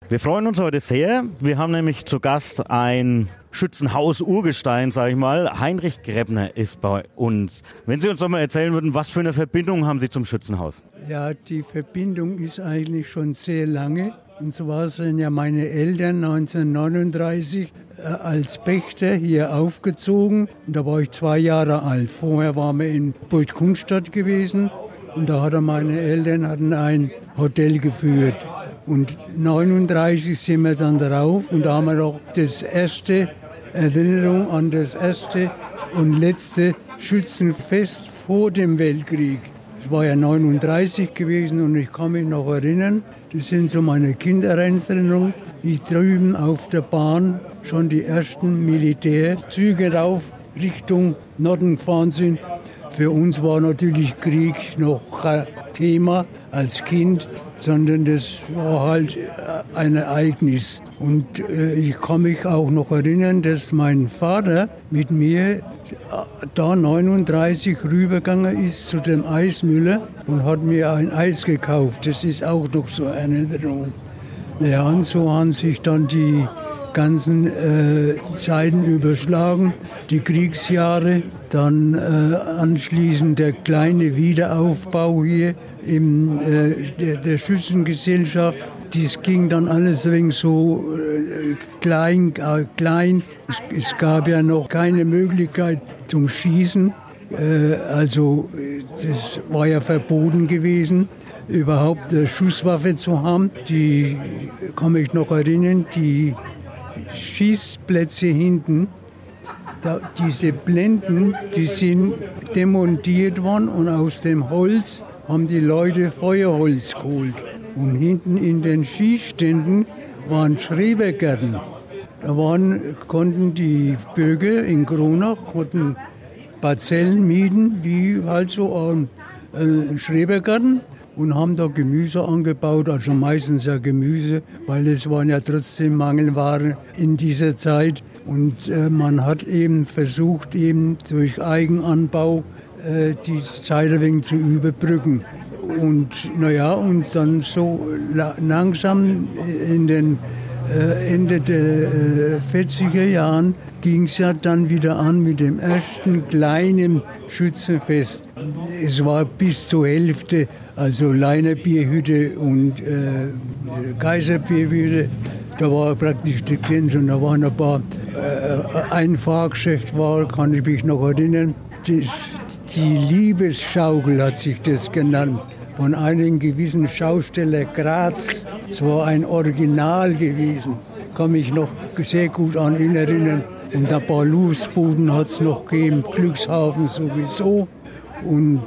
Wir freuen uns heute sehr. Wir haben nämlich zu Gast ein Schützenhaus-Urgestein, sage ich mal. Heinrich Greppner ist bei uns. Wenn Sie uns doch mal erzählen würden, was für eine Verbindung haben Sie zum Schützenhaus? Ja, die Verbindung ist eigentlich schon sehr lange. Und zwar sind ja meine Eltern 1939 als Pächter hier aufgezogen. Und da war ich 2 Jahre alt. Vorher waren wir in Burg Kunstadt gewesen. Und da hatten meine Eltern ein Hotel geführt. Und 1939 sind wir dann drauf. Und da haben wir noch das erste Erinnerung an das erste und letzte Schützenfest vor dem Weltkrieg. Es war ja 1939 gewesen und ich kann mich noch erinnern, das sind so meine Kindererinnerungen, wie drüben auf der Bahn schon die ersten Militärzüge rauf Richtung Norden gefahren sind. Für uns war natürlich Krieg noch kein Thema als Kind, sondern das war halt ein Ereignis. Und ich kann mich auch noch erinnern, dass mein Vater mit mir da 39 rübergegangen ist zu dem Eismüller und hat mir ein Eis gekauft. Das ist auch noch so eine Erinnerung. Ja, und so haben sich dann die ganzen Zeiten überschlagen, die Kriegsjahre, dann anschließend der kleine Wiederaufbau hier der Schützengesellschaft. Dies ging dann alles ein wenig so klein. Es gab ja noch keine Möglichkeit zum Schießen. Also das war ja verboten gewesen, überhaupt eine Schusswaffe zu haben. Die kann mich noch erinnern, die Schießplätze hinten, diese Blenden, die sind demontiert worden und aus dem Holz haben die Leute Feuerholz geholt. Und hinten in den Schießständen waren Schrebergärten. Da konnten die Bürger in Kronach Parzellen mieten, wie halt so ein Schrebergarten, und haben da Gemüse angebaut, also meistens ja Gemüse, weil es waren ja trotzdem Mangelwaren in dieser Zeit. Und man hat eben versucht, eben durch Eigenanbau die Zeit ein wenig zu überbrücken. Und und dann so langsam in den Ende der 40er Jahren ging es ja dann wieder an mit dem ersten kleinen Schützenfest. Es war bis zur Hälfte, also Leinerbierhütte und Kaiserbierhütte. Da war praktisch die Grenze und da waren ein paar, ein Fahrgeschäft war, kann ich mich noch erinnern. Die Liebesschaukel hat sich das genannt. Von einem gewissen Schausteller Graz. Es war ein Original gewesen. Kann mich noch sehr gut an ihn erinnern. Und ein paar Lustbuden hat es noch gegeben, Glückshafen sowieso. Und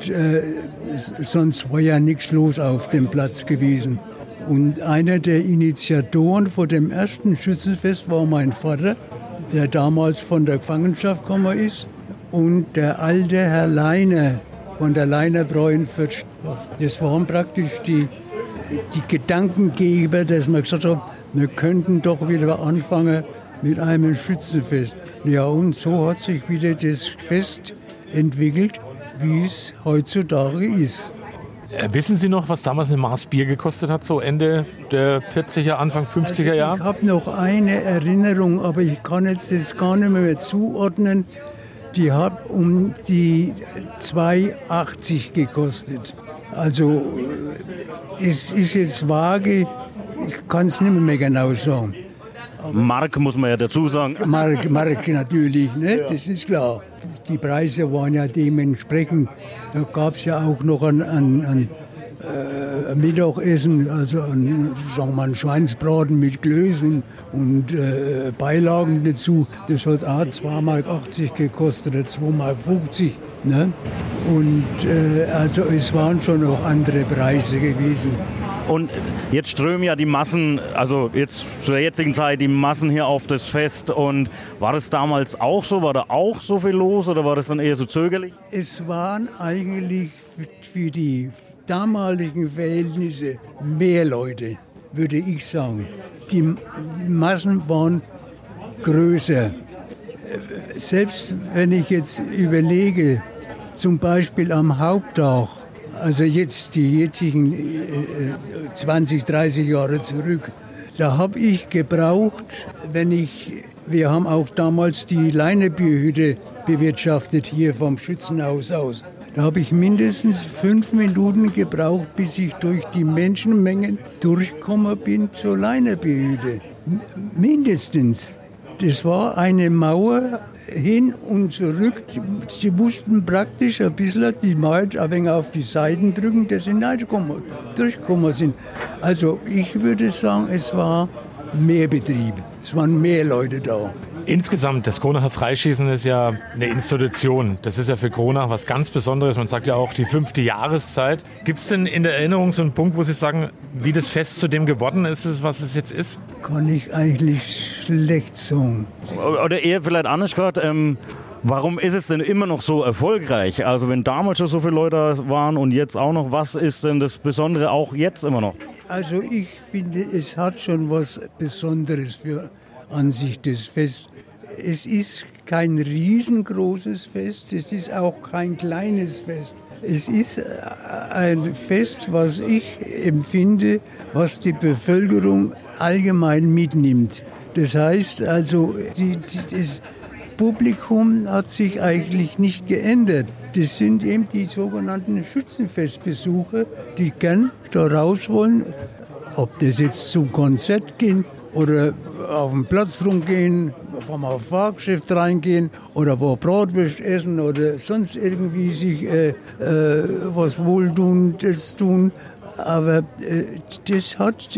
sonst war ja nichts los auf dem Platz gewesen. Und einer der Initiatoren vor dem ersten Schützenfest war mein Vater, der damals von der Gefangenschaft gekommen ist. Und der alte Herr Leiner von der Leinerbräu in Viertsdorf. Das waren praktisch die Gedankengeber, dass man gesagt hat, wir könnten doch wieder anfangen mit einem Schützenfest. Ja, und so hat sich wieder das Fest entwickelt, wie es heutzutage ist. Wissen Sie noch, was damals eine Maß Bier gekostet hat, so Ende der 40er, Anfang 50er Jahre? Ich habe noch eine Erinnerung, aber ich kann jetzt das gar nicht mehr zuordnen. Die hat um die 2,80 gekostet. Also das ist jetzt vage, ich kann es nicht mehr genau sagen. Aber Mark muss man ja dazu sagen. Mark natürlich, ne? Ja. Das ist klar. Die Preise waren ja dementsprechend. Da gab es ja auch noch ein Mittagessen, also sagen wir, ein Schweinsbraten mit Klößen und Beilagen dazu. Das hat auch 2,80 Mark gekostet oder 2,50 Mark. Ne? Und also es waren schon noch andere Preise gewesen. Und jetzt strömen ja die Massen, also jetzt zur jetzigen Zeit die Massen hier auf das Fest. Und war das damals auch so? War da auch so viel los oder war das dann eher so zögerlich? Es waren eigentlich für die damaligen Verhältnisse mehr Leute, würde ich sagen. Die Massen waren größer. Selbst wenn ich jetzt überlege, zum Beispiel am Haupttag, also jetzt die jetzigen 20, 30 Jahre zurück, Da habe ich gebraucht, wir haben auch damals die Leinebierhütte bewirtschaftet hier vom Schützenhaus aus. Da habe ich mindestens 5 Minuten gebraucht, bis ich durch die Menschenmengen durchgekommen bin zur Leinebierhütte. Mindestens. Das war eine Mauer hin und zurück. Sie mussten praktisch ein bisschen die Maut ein wenig auf die Seiten drücken, dass sie nicht durchgekommen sind. Also ich würde sagen, es war mehr Betrieb. Es waren mehr Leute da. Insgesamt, das Kronacher Freischießen ist ja eine Institution. Das ist ja für Kronach was ganz Besonderes. Man sagt ja auch die 5. Jahreszeit. Gibt es denn in der Erinnerung so einen Punkt, wo Sie sagen, wie das Fest zu dem geworden ist, was es jetzt ist? Kann ich eigentlich schlecht sagen. Oder eher vielleicht anders gerade, warum ist es denn immer noch so erfolgreich? Also wenn damals schon so viele Leute waren und jetzt auch noch, was ist denn das Besondere auch jetzt immer noch? Also ich finde, es hat schon was Besonderes an sich, das Fest. Es ist kein riesengroßes Fest, es ist auch kein kleines Fest. Es ist ein Fest, was ich empfinde, was die Bevölkerung allgemein mitnimmt. Das heißt also, das Publikum hat sich eigentlich nicht geändert. Das sind eben die sogenannten Schützenfestbesucher, die gern da raus wollen, ob das jetzt zum Konzert geht oder auf den Platz rumgehen, vom Fahrgeschäft reingehen oder wo Bratwurst essen oder sonst irgendwie sich was Wohltuendes tun. Aber das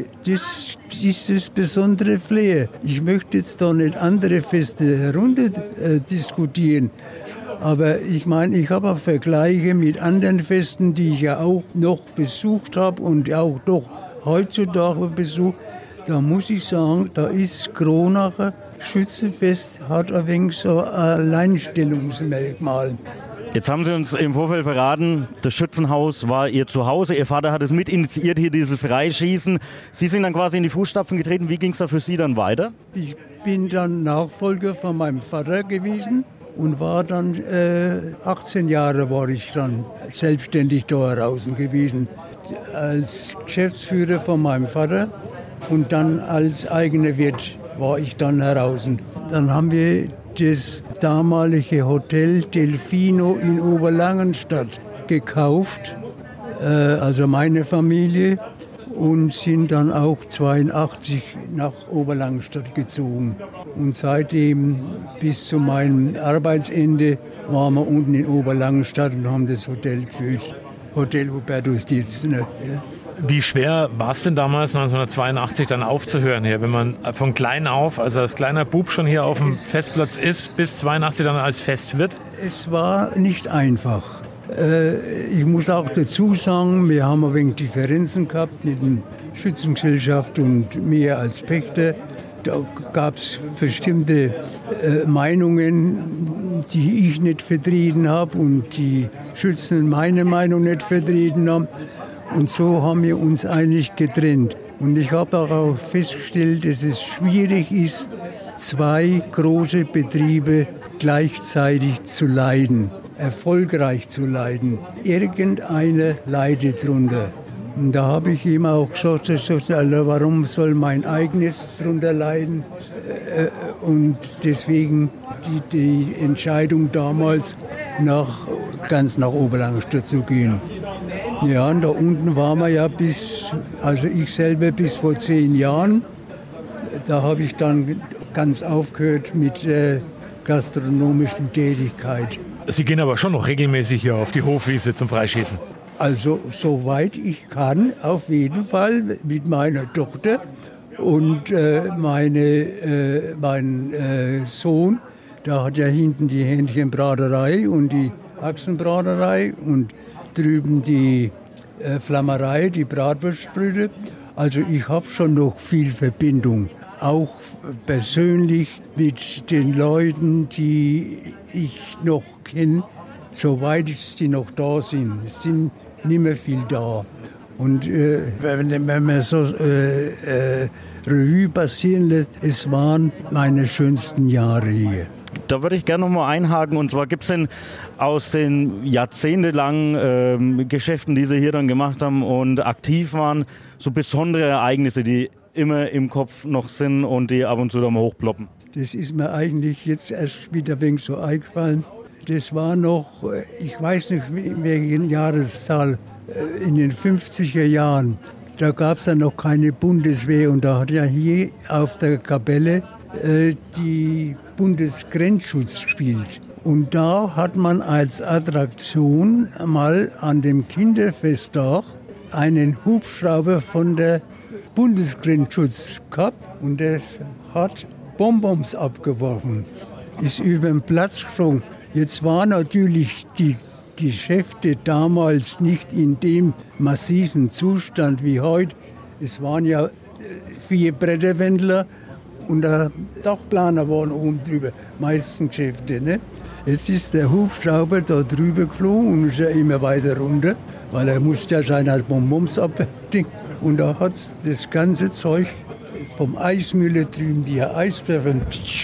ist das besondere Flair. Ich möchte jetzt da nicht andere Feste herunter diskutieren. Aber ich meine, ich habe auch Vergleiche mit anderen Festen, die ich ja auch noch besucht habe und auch doch heutzutage besuche. Da muss ich sagen, da ist Kronacher Schützenfest hat ein wenig so ein Alleinstellungsmerkmal. Jetzt haben Sie uns im Vorfeld verraten, das Schützenhaus war Ihr Zuhause. Ihr Vater hat es mit initiiert, hier dieses Freischießen. Sie sind dann quasi in die Fußstapfen getreten. Wie ging es da für Sie dann weiter? Ich bin dann Nachfolger von meinem Vater gewesen und war dann 18 Jahre war ich dann selbstständig da draußen gewesen. Als Geschäftsführer von meinem Vater und dann als eigener Wirt war ich dann heraus. Dann haben wir das damalige Hotel Delfino in Oberlangenstadt gekauft, also meine Familie, und sind dann auch 82 nach Oberlangenstadt gezogen. Und seitdem bis zu meinem Arbeitsende waren wir unten in Oberlangenstadt und haben das Hotel geführt. Hotel Hubertus Dietzner. Ja. Wie schwer war es denn damals 1982 dann aufzuhören hier, wenn man von klein auf, also als kleiner Bub schon hier auf dem Festplatz ist, bis 82 dann als Festwirt? Es war nicht einfach. Ich muss auch dazu sagen, wir haben ein wenig Differenzen gehabt mit der Schützengesellschaft und mir als Pächter. Da gab es bestimmte Meinungen, die ich nicht vertreten habe und die Schützen meine Meinung nicht vertreten haben. Und so haben wir uns eigentlich getrennt. Und ich habe auch festgestellt, dass es schwierig ist, 2 große Betriebe gleichzeitig zu leiten, erfolgreich zu leiten. Irgendeiner leidet drunter. Und da habe ich ihm auch gesagt, warum soll mein eigenes drunter leiden? Und deswegen die Entscheidung damals, ganz nach Oberlangenstadt zu gehen. Ja, und da unten waren wir ja also ich selber bis vor 10 Jahren. Da habe ich dann ganz aufgehört mit der gastronomischen Tätigkeit. Sie gehen aber schon noch regelmäßig hier auf die Hofwiese zum Freischießen. Also soweit ich kann, auf jeden Fall mit meiner Tochter und mein Sohn. Da hat ja hinten die Hähnchenbraterei und die Haxenbraterei und drüben die Flammerei, die Bratwurstbrüder. Also ich habe schon noch viel Verbindung, auch persönlich mit den Leuten, die ich noch kenne, soweit die noch da sind. Es sind nicht mehr viel da. Und wenn man so Revue passieren lässt, es waren meine schönsten Jahre hier. Da würde ich gerne noch mal einhaken. Und zwar gibt es denn aus den jahrzehntelangen Geschäften, die Sie hier dann gemacht haben und aktiv waren, so besondere Ereignisse, die immer im Kopf noch sind und die ab und zu da mal hochploppen? Das ist mir eigentlich jetzt erst wieder ein wenig so eingefallen. Das war noch, ich weiß nicht, welche Jahreszahl, in den 50er Jahren. Da gab es ja noch keine Bundeswehr und da hat ja hier auf der Kapelle die Bundesgrenzschutz gespielt. Und da hat man als Attraktion mal an dem Kinderfesttag einen Hubschrauber von der Bundesgrenzschutz gehabt und der hat Bonbons abgeworfen, ist über den Platz gesprungen. Jetzt waren natürlich die Geschäfte damals nicht in dem massiven Zustand wie heute. Es waren ja 4 Bretterwändler und ein Dachplaner waren oben drüber, meisten Geschäfte. Ne? Jetzt ist der Hubschrauber da drüber geflogen und ist ja immer weiter runter, weil er musste ja seine Bonbons abdecken. Und da hat das ganze Zeug vom Eismühle drüben, die Eiswürfel,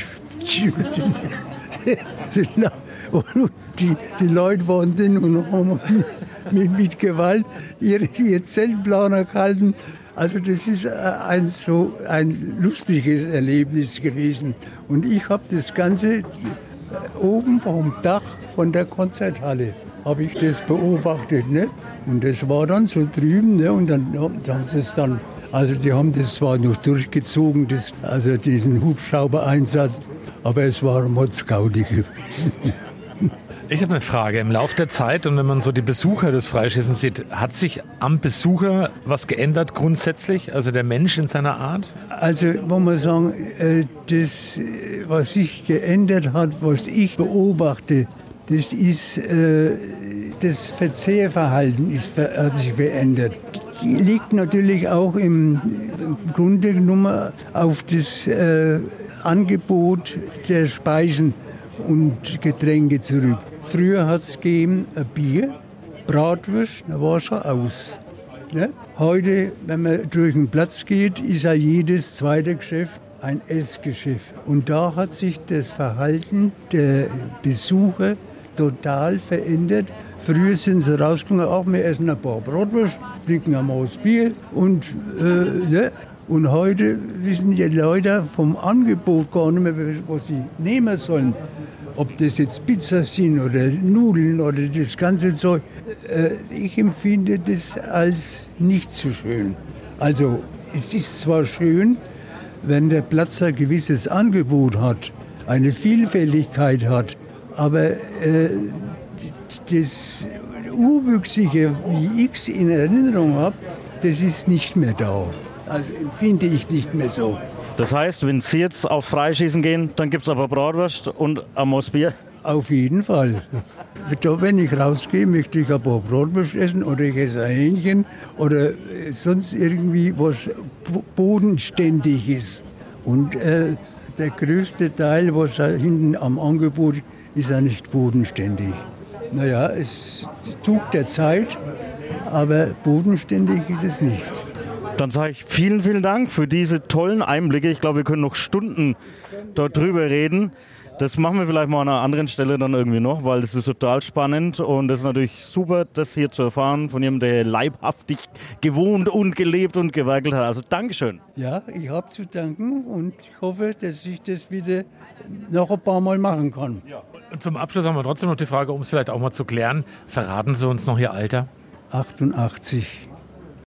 und die Leute waren drin und haben mit Gewalt ihr Zeltplaner gehalten. Also das ist ein lustiges Erlebnis gewesen. Und ich habe das Ganze oben vom Dach von der Konzerthalle habe ich das beobachtet. Ne? Und das war dann so drüben. Ne? Und dann haben sie es dann, also die haben das zwar noch durchgezogen, also diesen Hubschrauber-Einsatz, aber es war Motzgaudi gewesen. Ich habe eine Frage. Im Laufe der Zeit und wenn man so die Besucher des Freischießens sieht, hat sich am Besucher was geändert grundsätzlich? Also der Mensch in seiner Art? Also muss man sagen, das, was sich geändert hat, was ich beobachte, das ist das Verzehrverhalten hat sich verändert. Liegt natürlich auch im Grunde genommen auf das Angebot der Speisen und Getränke zurück. Früher hat es gegeben ein Bier, Bratwurst, da war schon aus. Ne? Heute, wenn man durch den Platz geht, ist ja jedes zweite Geschäft ein Essgeschäft. Und da hat sich das Verhalten der Besucher total verändert. Früher sind sie rausgegangen, auch wir essen ein paar Bratwurst, trinken ein Maß Bier und ne? Und heute wissen die Leute vom Angebot gar nicht mehr, was sie nehmen sollen. Ob das jetzt Pizza sind oder Nudeln oder das ganze Zeug. Ich empfinde das als nicht so schön. Also es ist zwar schön, wenn der Platz ein gewisses Angebot hat, eine Vielfältigkeit hat, aber das Urwüchsige, wie ich es in Erinnerung habe, das ist nicht mehr da. Also empfinde ich nicht mehr so. Das heißt, wenn Sie jetzt aufs Freischießen gehen, dann gibt es aber Bratwurst und ein Maß Bier? Auf jeden Fall. Da, wenn ich rausgehe, möchte ich ein paar Bratwurst essen oder ich esse ein Hähnchen oder sonst irgendwie was Bodenständiges. Und der größte Teil, was hinten am Angebot ist, ist ja nicht bodenständig. Naja, es Zug der Zeit, aber bodenständig ist es nicht. Dann sage ich vielen, vielen Dank für diese tollen Einblicke. Ich glaube, wir können noch Stunden dort drüber reden. Das machen wir vielleicht mal an einer anderen Stelle dann irgendwie noch, weil das ist total spannend und das ist natürlich super, das hier zu erfahren von jemandem, der leibhaftig gewohnt und gelebt und gewerkelt hat. Also Dankeschön. Ja, ich habe zu danken und ich hoffe, dass ich das wieder noch ein paar Mal machen kann. Ja. Zum Abschluss haben wir trotzdem noch die Frage, um es vielleicht auch mal zu klären. Verraten Sie uns noch Ihr Alter? 88.